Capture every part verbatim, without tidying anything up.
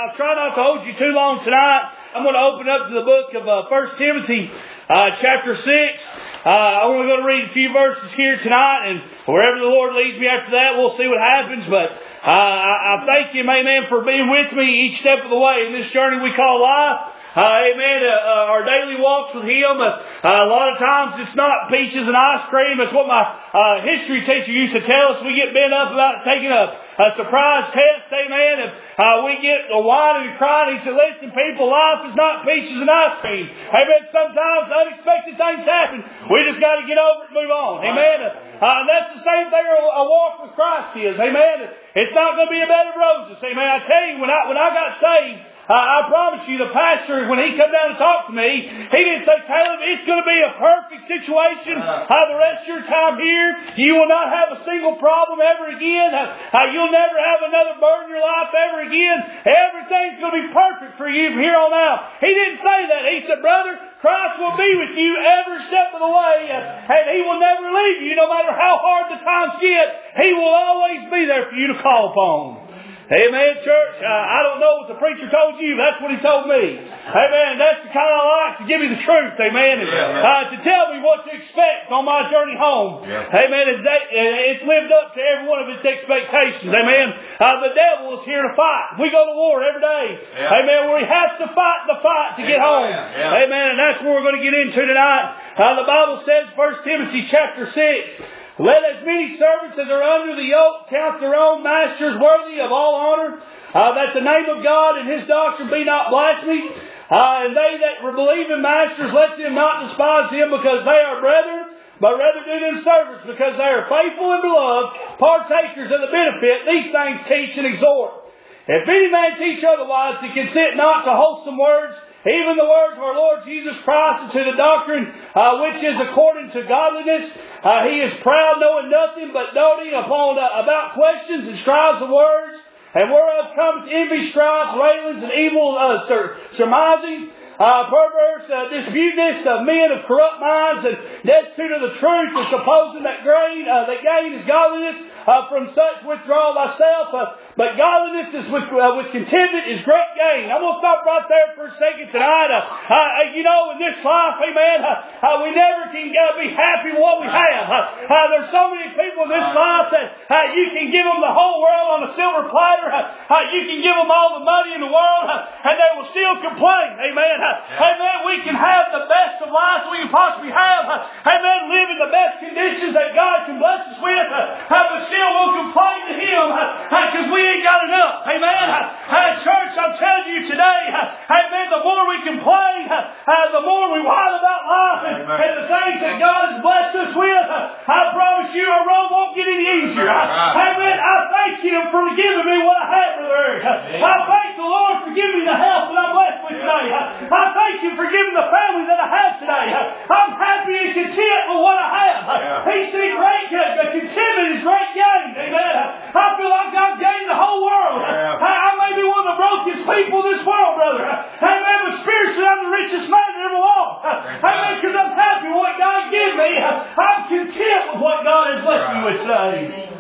I'll try not to hold you too long tonight. I'm going to open up to the book of uh, First Timothy, uh, chapter six. Uh, I'm only going to read a few verses here tonight, and wherever the Lord leads me after that, we'll see what happens. But uh, I, I thank Him, amen, for being with me each step of the way in this journey we call life. Uh, amen. Uh, uh, our daily walks with Him. Uh, uh, a lot of times it's not peaches and ice cream. It's what my uh, history teacher used to tell us. We get bent up about taking a, a surprise test. Amen. And uh, we get a whining and crying. He said, "Listen, people, life is not peaches and ice cream. Amen. Sometimes unexpected things happen. We just got to get over it and move on. Amen. Uh, and that's the same thing a, a walk with Christ is. Amen. It's not going to be a bed of roses. Amen. I tell you, when I when I got saved, Uh, I promise you, the pastor, when he come down and talk to me, he didn't say, "Caleb, it's going to be a perfect situation uh, the rest of your time here. You will not have a single problem ever again. Uh, uh, you'll never have another burden in your life ever again. Everything's going to be perfect for you from here on out." He didn't say that. He said, "Brother, Christ will be with you every step of the way, uh, and He will never leave you, no matter how hard the times get. He will always be there for you to call upon." Amen, church. Uh, I don't know what the preacher told you. That's what he told me. Amen. That's the kind of likes to give me the truth. Amen. And, uh, to tell me what to expect on my journey home. Amen. It's, it's lived up to every one of its expectations. Amen. Uh, the devil is here to fight. We go to war every day. Amen. We have to fight the fight to get home. Amen. And that's what we're going to get into tonight. Uh, the Bible says, First Timothy chapter six, "Let as many servants as are under the yoke count their own masters worthy of all honor, uh, that the name of God and His doctrine be not blasphemed. Uh, and they that believe in masters, let them not despise them because they are brethren, but rather do them service because they are faithful and beloved, partakers of the benefit these things teach and exhort. If any man teach otherwise, he consent not to wholesome words, even the words of our Lord Jesus Christ, and to the doctrine uh, which is according to godliness. Uh, he is proud, knowing nothing, but doting upon uh, about questions and strives of words, and whereof cometh envy, strife, railings, and evil uh, sur- surmisings, uh, perverse uh, disputedness of men of corrupt minds, and destitute of the truth, and supposing that gain, uh, that gain is godliness. Uh, from such withdraw thyself. Uh, but godliness is with, uh, with contentment is great gain." I'm going to stop right there for a second tonight. Uh, uh, you know, in this life, amen, uh, uh, we never can uh, be happy with what we have. Uh, uh, there's so many people in this life that uh, you can give them the whole world on a silver platter. Uh, uh, you can give them all the money in the world, uh, and they will still complain. Amen. Uh, amen. We can have the best of lives we can possibly have. Uh, amen. Live in the best conditions that God can bless us with. Uh, uh, but still we'll complain to Him because uh, we ain't got enough. Amen. Uh, uh, church, I'm telling you today, uh, amen, the more we complain, uh, uh, the more we whine about life and, and the things that God has blessed us with. Uh, I promise you our road won't get any easier. Uh, amen. I thank Him for giving me what I have, Brother Eric. Uh, I thank the Lord for giving me the health that I'm blessed with today. Uh, I thank Him for giving the family that I have today. Uh, I'm happy and content with what I have. Uh, he said great contentment is great gain. Amen. I feel like I've gained the whole world. Yeah. I, I may be one of the brokest people in this world, brother. Amen. But spiritually, I'm the richest man that ever walked. Amen. Because I'm happy with what God gave me. I'm content with what God has blessed me with today.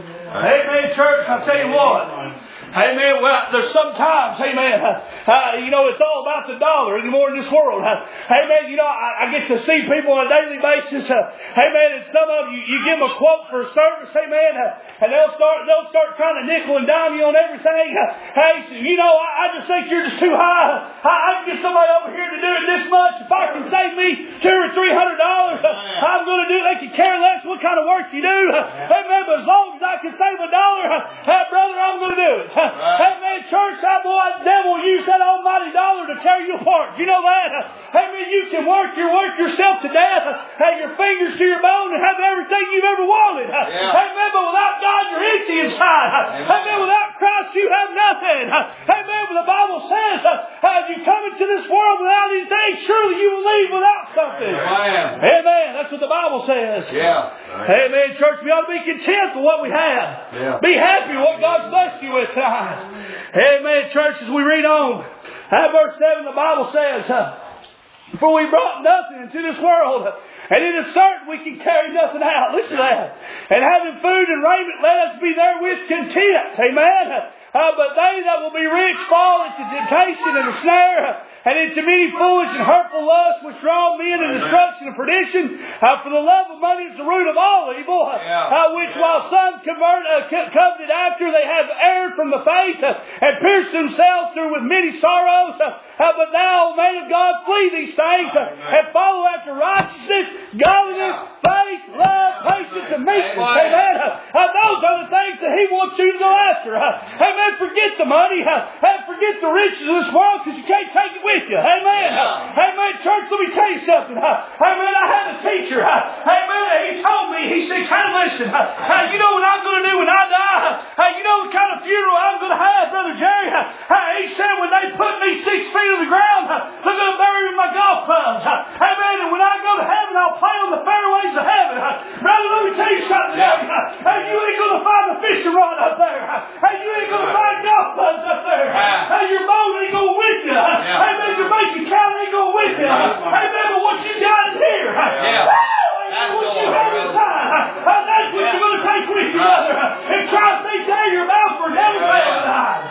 Amen, church. I'll tell you what. Amen. Well, there's sometimes, amen, uh, you know, it's all about the dollar anymore in this world. Uh, amen. You know, I, I get to see people on a daily basis. Uh, amen. And some of you, you give them a quote for a service, amen, uh, and they'll start, they'll start trying to nickel and dime you on everything. Uh, hey, so, you know, I, I just think you're just too high. I, I can get somebody over here to do it this much. If I can save me two or three hundred dollars, uh, I'm going to do it. They can care less what kind of work you do. Uh, amen. But as long as I can save a dollar, uh, uh, brother, I'm going to do it. Uh, Right. Amen. Church, that boy, the devil will use that almighty dollar to tear you apart. You know that? Amen. You can work your work yourself to death, have your fingers to your bone, and have everything you've ever wanted. Yeah. Amen. But without God, you're empty inside. Amen. Amen. Without Christ, you have nothing. Amen. But the Bible says, uh, you come into this world without anything, surely you will leave without something. Amen. Amen. That's what the Bible says. Yeah. Right. Amen. Church, we ought to be content with what we have. Yeah. Be happy with what God's blessed you with tonight. Amen, church, as we read on. At verse seven, the Bible says, uh, For we brought nothing into this world, and it is certain we can carry nothing out. Listen to that. And having food and raiment, let us be therewith content. Amen. Uh, but they that will be rich fall into temptation and a snare, and into many foolish and hurtful lusts, which draw men into destruction and perdition. Uh, for the love of money is the root of all evil, uh, which while some convert, uh, coveted after, they have erred from the faith, uh, and pierced themselves through with many sorrows. Uh, uh, but thou, O man of God, flee these things, uh, and follow after righteousness, godliness, faith, love, patience, and meekness. Amen. Uh, uh, those are the things that He wants you to go after. Uh, amen. Forget the money. Uh, forget the riches of this world, because you can't take it with you. Amen. Uh, amen. Church, let me tell you something. Uh, amen. I had a teacher. Uh, amen. He told me, he said, kind of listen, uh, uh, you know what I'm going to do when I die? Uh, you know what kind of funeral I'm going to have, Brother Jerry? Uh, uh, he said, when they put me six feet in the ground, uh, they're going to bury me in my golf clubs. Uh, amen. And when I go to heaven, I'll play on the fairways of heaven. Uh, brother, let me tell you something. Uh, uh, you ain't going to find a fishing rod up there. Uh, you ain't going to find golf clubs up there. Uh, your boat ain't going with you. Uh, amen. Your bank account ain't going with you. Uh, amen. But what you got in here, uh, yeah. That's what you have inside. Uh, that's what you're going to take with you, brother. In Christ, they tear your mouth for never failing eyes.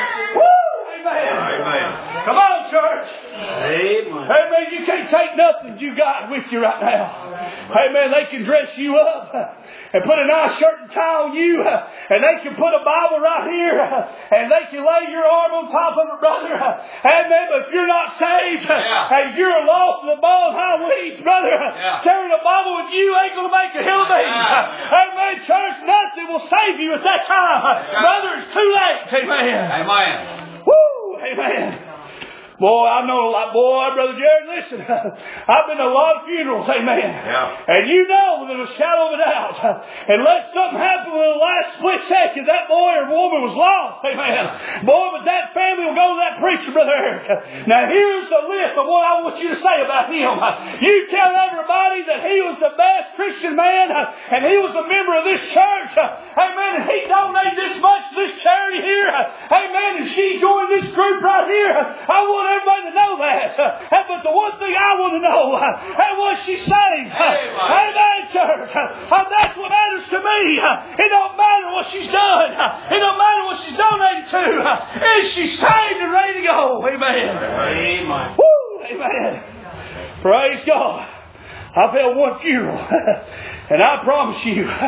Woo! Amen. Amen. Come on, church. Amen. Amen. You can't take nothing you got with you right now. Amen. They can dress you up and put a nice shirt and tie on you, and they can put a Bible right here, and they can lay your arm on top of it, brother. Amen. But if you're not saved, yeah. and you're lost in the ball of high weeds, brother, yeah. carrying a Bible with you ain't going to make a hill of beans. Yeah. Amen. Church, nothing will save you at that time. Yeah. Brother, it's too late. Amen. Amen. Woo! Amen. Boy, I know a lot. Boy, Brother Jared, listen. I've been to a lot of funerals, amen. Yeah. And you know within a shadow of a doubt, unless something happened in the last split second, that boy or woman was lost, amen. Yeah. Boy, but that family will go to that preacher, Brother Eric. Now here's the list of what I want you to say about him. You tell everybody that he was the best Christian man, and he was a member of this church, amen, and he donated this much to this charity here, amen, and she joined this group right here. I want everybody to know that. Uh, but the one thing I want to know, uh, was she saved? Uh, Amen, church. Uh, that's what matters to me. Uh, it don't matter what she's done. Uh, it don't matter what she's donated to. Uh, is she saved and ready to go? Amen. Amen. Woo, amen. Praise God. I've held one funeral. And I promise you, amen,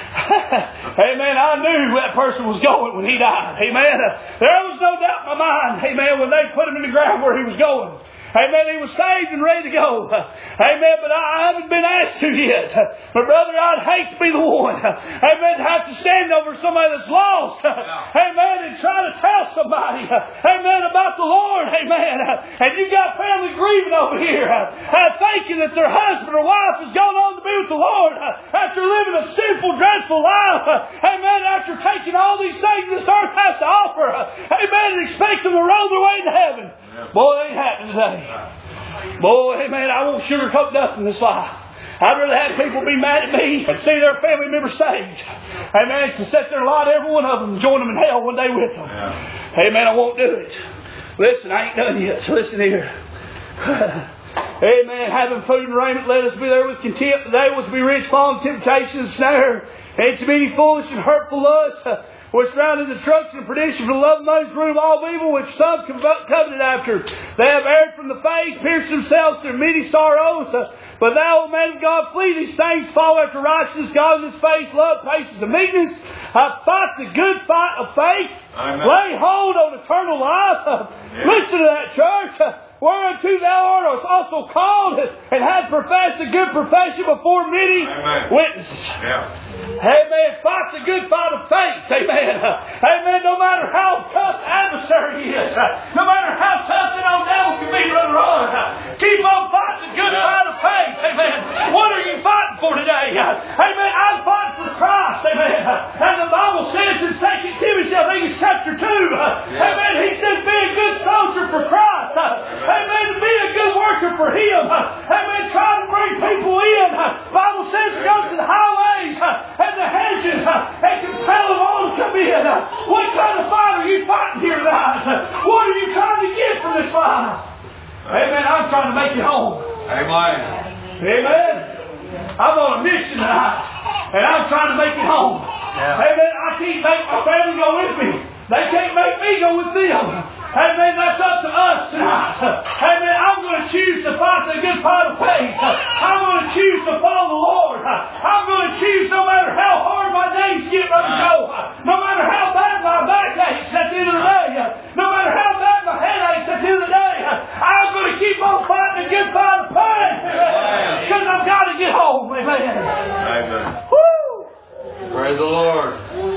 I knew that person was going when he died. Amen. There was no doubt in my mind, amen, when they put him in the ground where he was going. Amen. He was saved and ready to go. Amen. But I haven't been asked to yet. But brother, I'd hate to be the one. Amen. To have to stand over somebody that's lost. Amen. And try to tell somebody. Amen. About the Lord. Amen. And you got family grieving over here. Uh, thinking that their husband or wife has gone on to be with the Lord. After living a sinful, dreadful life. Amen. After taking all these things this earth has to offer. Amen. And expect them to roll their way into heaven. Boy, it ain't happening today. Boy, amen, I won't sugarcoat nothing in this life. I'd rather have people be mad at me and see their family members saved. Amen, to set their lot, every one of them, and join them in hell one day with them. Yeah. Amen, I won't do it. Listen, I ain't done yet, so listen here. Amen, having food and raiment, let us be there with content today, with be rich, fall in temptation and snare, and to many foolish and hurtful lusts, which drown in destruction and perdition, for the love of money is the root of all evil, which some coveted after. They have erred from the faith, pierced themselves through many sorrows. But thou, O man of God, flee these things, follow after righteousness, godliness, faith, love, patience, and meekness. Uh, fight the good fight of faith. Amen. Lay hold on eternal life. Uh, yeah. Listen to that, church. Uh, whereunto thou art also called, and have professed a good profession before many Amen. Witnesses. Yeah. Amen. Fight the good fight of faith. Amen. Amen. No matter how tough the adversary is, no matter how tough that old devil can be, Brother Ron, keep on fighting the good fight of faith. Amen. What are you fighting for today? Amen. I'm fighting for Christ. Amen. And the Bible says in Second Timothy, I think it's chapter two, amen, he says, be a good soldier for Christ. Amen. Be a good worker for Him. Amen. Try to bring people in. The Bible says to go to the highways and the hedges and compel them all to come in. What kind of fight are you fighting here tonight? What are you trying to get from this life? Amen. I'm trying to make it home. Amen. Amen. I'm on a mission tonight, and I'm trying to make it home. Yeah. Amen. I can't make my family go with me. They can't make me go with them. Amen. That's up to us tonight. Amen. I'm going to choose to fight the good fight of faith. I'm going to choose to follow the Lord. I'm going to choose no matter how hard my days get ready to go. No matter how bad my back aches at the end of the day. No matter how bad my head aches at the end of the day. I'm going to keep on fighting the good fight of faith. Because I've got to get home. Amen. Amen. Woo! Praise the Lord.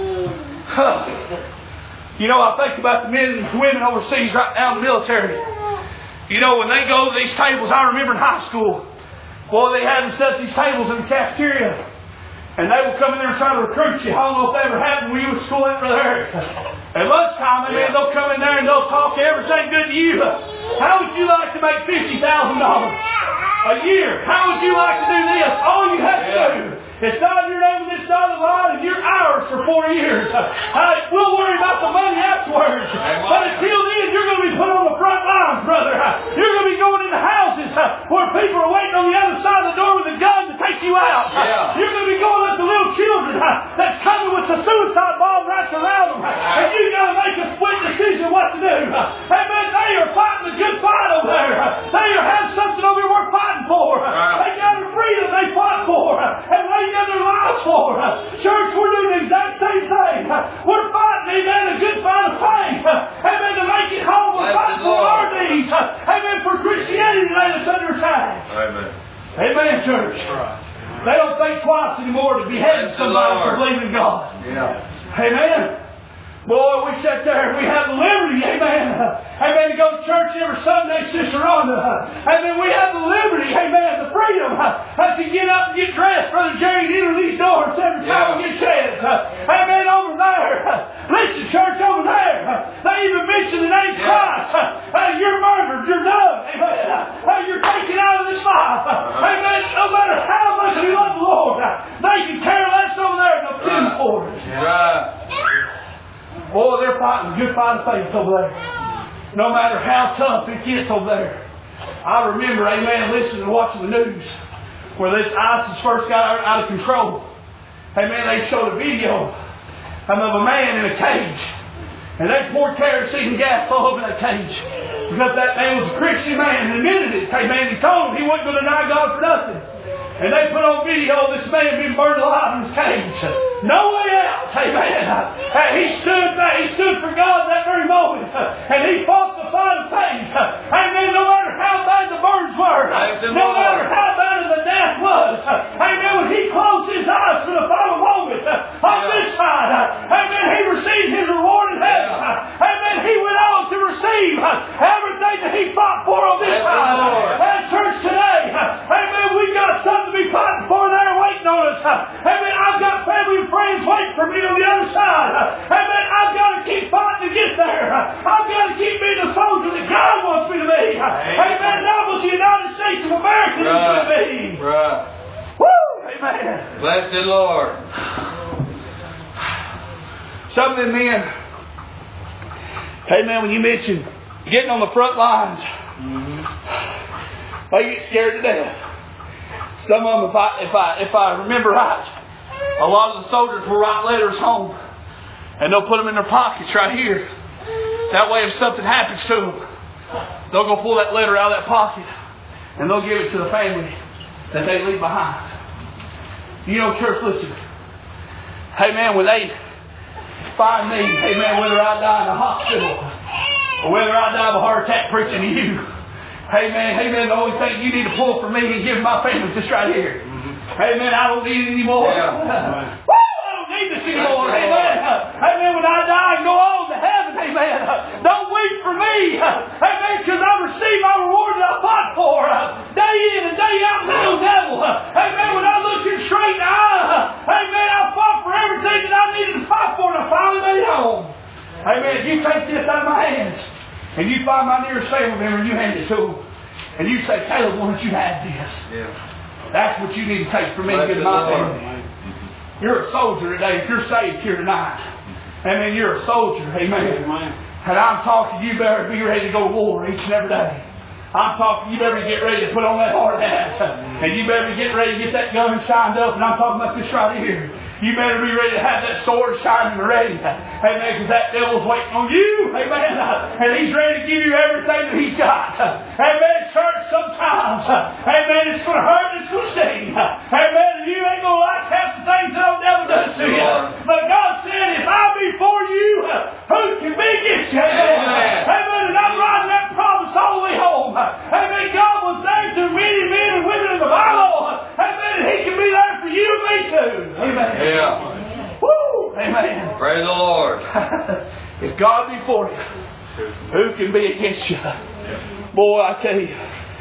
You know, I think about the men and women overseas right now in the military. You know, when they go to these tables, I remember in high school, boy, they had to set these tables in the cafeteria. And they will come in there and try to recruit you. I don't know if that ever happened when you were at school at Brother Eric. At lunchtime, I mean, they'll come in there and they'll talk everything good to you. How would you like to make fifty thousand dollars a year? How would you like to do this? All you have to do is sign your name on this dotted line and you're ours for four years. Uh, we'll worry about the money afterwards. But until then, you're going to be put on the front lines, brother. Uh, you're going to be going into houses uh, where people are waiting on the other side of the door with a gun to take you out. Uh, you're going to be going up to little children uh, that's coming with the suicide bomb wrapped around them. Uh, and you've got to make a split decision what to do. Uh, amen. They are fighting the good fight over there. Uh, they are have something over here worth fighting for. Uh, they got a freedom they fought for. Uh, and they got their lives for. Uh, church, we're doing the exact same thing. Uh, we're fighting, amen, a good fight of faith. Uh, amen, to make it home. We're fighting for our needs. Uh, amen, for Christianity today that's under attack. Amen. Amen, church. They don't think twice anymore to behead somebody for believing in God. Yeah. Amen. Boy, we sat there and we have the liberty, amen. Amen, to go to church every Sunday, Sister Rhonda. Amen, we have the liberty, amen, the freedom uh, to get up and get dressed, Brother Jerry, to enter these doors every time we get a chance. Uh, amen, over there. Uh, listen, church, over there. Uh, they even mention the name yeah. Christ. Uh, uh, you're murdered, you're done. Amen. Uh, you're taken out of this life. Uh, amen, no matter how much you love the Lord, uh, they can care less over there and they'll kill you for it. Right. Boy, they're fighting a good fight of faith over there. No matter how tough it gets over there. I remember, amen, listening and watching the news where this ISIS first got out, out of control. Amen, they showed a video of a man in a cage. And they poured kerosene gas all over that cage. Because that man was a Christian man and admitted it. Amen, he told him he wasn't going to deny God for nothing. And they put on video this man being burned alive in his cage. No way out. Amen. Uh, he stood there. He stood for God that very moment. Uh, and he fought the fight of faith. Uh, amen. No matter how bad the burns were. Uh, no matter how bad the death was. Uh, amen. When he closed his eyes for the final moment uh, on yeah. this side. Uh, amen. He received his reward in heaven. Uh, amen. He went on to receive uh, everything that he fought for on this yes, side. Uh, and church today. Uh, amen. We've got something to be fighting for there waiting on us. Amen. I've got family and friends waiting for me on the other side. Amen. I've got to keep fighting to get there. I've got to keep being the soldier that God wants me to be. Amen. Not what the United States of America needs me to be. Right. Woo! Amen. Bless the Lord. Some of them men, amen, when you mention getting on the front lines, mm-hmm. they get scared to death. Some of them, if I, if I, if I remember right, a lot of the soldiers will write letters home. And they'll put them in their pockets right here. That way if something happens to them, they'll go pull that letter out of that pocket. And they'll give it to the family that they leave behind. You know, church, listen. Hey man, when they find me, hey man, whether I die in the hospital or whether I die of a heart attack preaching to you, hey man, hey man, the only thing you need to pull from me and give my family is this right here. Mm-hmm. Hey man, I don't need it anymore. Yeah. Woo! I don't need this anymore. Hey man, hey man, when I die and go on to heaven, hey man, don't weep for me. Hey man, because I received my reward that I fought for. Day in and day out, little devil. Hey man, when I looked you straight in the eye, hey man, I fought for everything that I needed to fight for and I finally made it home. Hey man, if you take this out of my hands, and you find my nearest family member and you hand it to them. And you say, Caleb, why don't you have this? Yeah. That's what you need to take from me and give my family. You're a soldier today. If you're saved here tonight, amen, you're a soldier. Amen. Amen. And I'm talking, you better be ready to go to war each and every day. I'm talking, you better get ready to put on that hard hat. And you better get ready to get that gun shined up. And I'm talking about this right here. You better be ready to have that sword shining and ready. Amen. Because that devil's waiting on you. Amen. And he's ready to give you everything that he's got. Amen. Church, sometimes, amen, it's going to hurt and it's going to sting. Amen. And you ain't going to like half the things that old devil does to you. But God said, if I be for you, who can be against you? Amen. Amen. And I'm riding that promise all the way home. Amen. God was there to many men and women in the Bible. Amen. And He can be there for you and me too. Amen. Yeah. Woo. Amen. Praise the Lord. If God be for you, who can be against you? Boy, I tell you,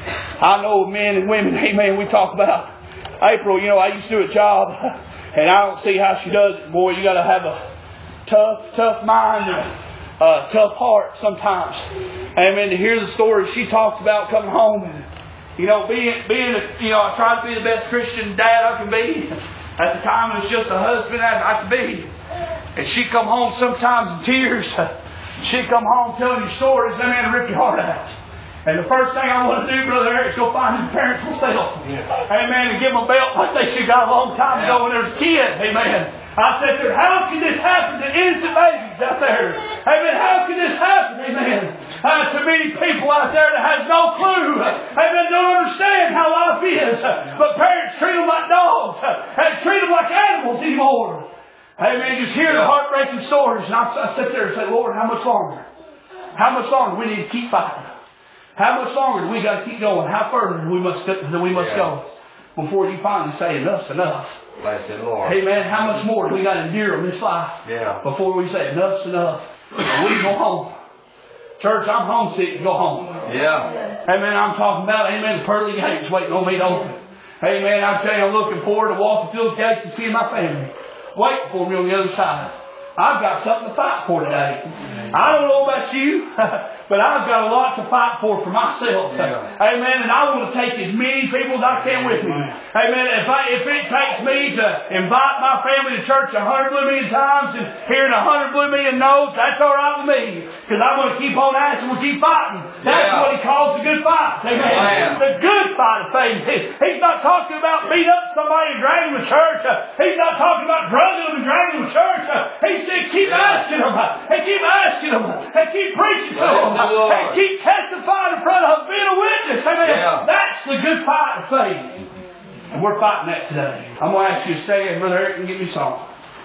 I know men and women, amen, we talk about April, you know, I used to do a job, and I don't see how she does it. Boy, you got to have a tough, tough mind and a uh, tough heart sometimes. Amen. To hear the story she talked about coming home, and you know, being being a, you know, I try to be the best Christian dad I can be. At the time, it was just a husband I could be. And she'd come home sometimes in tears. She'd come home telling you stories, that man rip your heart out. And the first thing I want to do, Brother Eric, is go find his parents myself. Yeah. Amen. And give them a belt like they should got a long time ago when there was a kid. Amen. I said to her, how can this happen to innocent babies out there? Amen. How can this happen? Amen. Uh, to many people out there that has no clue. Amen. Don't understand how life is. But parents treat them like dogs. And treat them like animals anymore. Amen. Just hear the heartbreaking stories. And I, I sit there and say, Lord, how much longer? How much longer? We need to keep fighting. How much longer do we got to keep going? How further do we must do we must go before you finally say enough's enough? Bless the Lord. Amen. How much more do we got to endure in this life yeah. before we say enough's enough? And we go home. Church, I'm homesick to go home. Yeah. Amen. I'm talking about, amen, the pearly gates waiting on me to open. Amen. I tell you, I'm looking forward to walking through the gates and seeing my family waiting for me on the other side. I've got something to fight for today. I don't know about you, but I've got a lot to fight for for myself. Yeah. Amen. And I want to take as many people as I can with me. Amen. If I, if it takes me to invite my family to church a hundred blue million times and hearing a hundred blue million no's, that's all right with me. Because I'm going to keep on asking, we'll keep fighting. That's yeah. what He calls a good fight. Amen. Yeah. The good fight of faith. He's not talking about beating up somebody and dragging them to church. He's not talking about drugging them and dragging them to church. He's said, keep asking them, and keep asking them, and keep preaching to them, and keep testifying in front of them, being a witness. Amen. Yeah. That's the good fight of faith. And we're fighting that today. I'm going to ask you to stay there, Brother Eric, and give me some.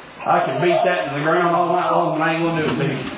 I can beat that in the ground all night long, and I ain't going to do it to you.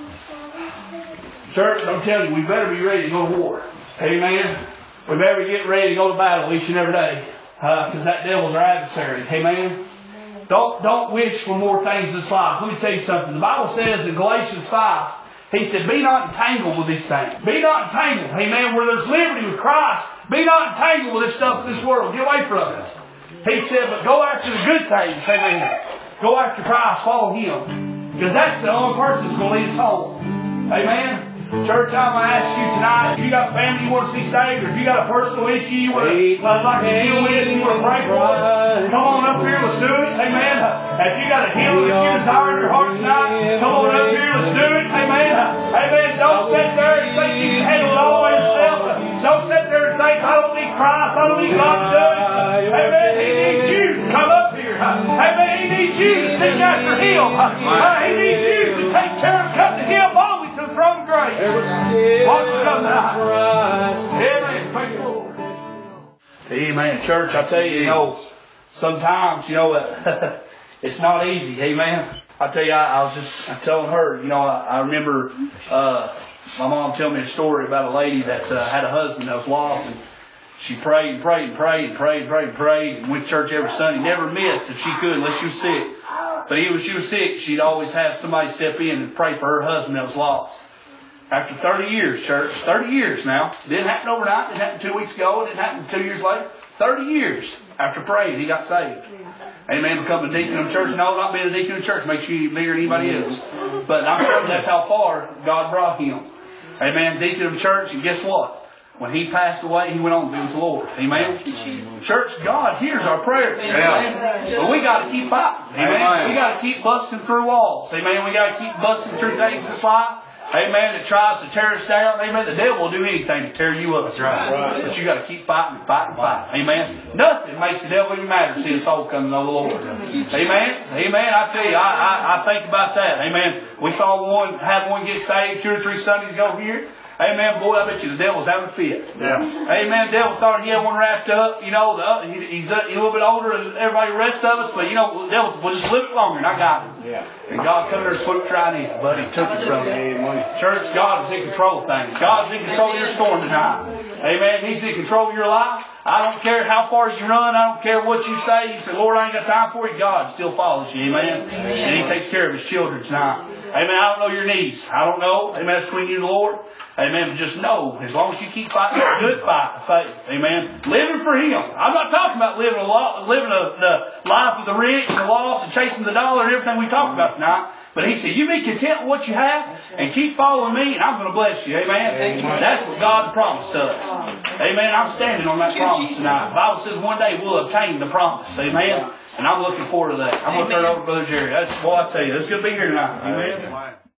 Church, I'm telling you, we better be ready to go to war. Amen. We better get ready to go to battle each and every day, because uh, that devil's our adversary. Amen. Don't, don't wish for more things in this life. Let me tell you something. The Bible says in Galatians five, He said, be not entangled with these things. Be not entangled. Amen. Where there's liberty with Christ, be not entangled with this stuff in this world. Get away from it. He said, but go after the good things. Amen. Go after Christ. Follow Him. Because that's the only person that's going to lead us home. Amen. Church, I'm going to ask you tonight, if you got family you want to see saved, or if you got a personal issue you want to uh, like to deal with, you want to pray for it, come on up here, let's do it. Amen. If you got a healing that you desire in your heart tonight, come on up here, let's do it. Amen. Amen. Don't sit there and think you can handle it all by yourself. Don't sit there and think, I don't need Christ, I don't need God to do it. Amen. He needs you to come up here. Amen. He needs you to seek after Him. He needs you to take care of, come to Him only to the throne of grace. Won't you come now? Amen. Praise the Lord. Amen. Church, I tell you, you know, sometimes, you know, uh, it's not easy. Amen. I tell you, I, I was just I'm telling her, you know, I, I remember uh, my mom telling me a story about a lady that uh, had a husband that was lost, and she prayed and prayed and prayed and prayed and prayed and prayed and went to church every Sunday. Never missed if she could, unless she was sick. But even when she was sick, she'd always have somebody step in and pray for her husband that was lost. After thirty years, church, thirty years now. It didn't happen overnight. It didn't happen two weeks ago. It didn't happen two years later. thirty years after praying, he got saved. Amen. Become a deacon of the church. No, not being a deacon of the church makes you bigger than anybody else. But I'm sure that's how far God brought him. Amen. Deacon of the church. And guess what? When he passed away, he went on to be with the Lord. Amen. Church, God hears our prayers. Amen. But we got to keep fighting. Amen. We got to keep busting through walls. Amen. We got to keep busting through things in this life. amen, that tries to tear us down, amen, the devil will do anything to tear you up. That's right. Right. But you got to keep fighting and fighting and fighting. Amen. Nothing makes the devil even matter to see a soul come to know the Lord. Amen. Amen. I tell you, I, I, I think about that. Amen. We saw one, had one get saved two or three Sundays ago here. Amen. Boy, I bet you the devil's having a fit. Yeah. Amen. The devil thought he had one wrapped up. You know, the, he, he's a, he's a little bit older than everybody the rest of us, but you know, the devil was just a little bit longer, and I got him. Yeah. And God come there and swooped right in, but He took it from you. Church, God is in control of things. God's in control of your storm tonight. Amen. He's in control of your life. I don't care how far you run. I don't care what you say. You say, Lord, I ain't got time for you. God still follows you. Amen. And He takes care of His children tonight. Amen. I don't know your needs. I don't know. Amen. It's between you and the Lord. Amen. But just know, as long as you keep fighting a good fight of faith. Amen. Living for Him. I'm not talking about living a lot, living a, the life of the rich and the lost and chasing the dollar and everything we talked about tonight. But He said, you be content with what you have and keep following me and I'm going to bless you. Amen. Amen. That's what God promised us. Amen. I'm standing on that promise tonight. The Bible says one day we'll obtain the promise. Amen. And I'm looking forward to that. I'm going to turn it over to Brother Jerry. That's what I tell you. It's good to be here tonight. Amen.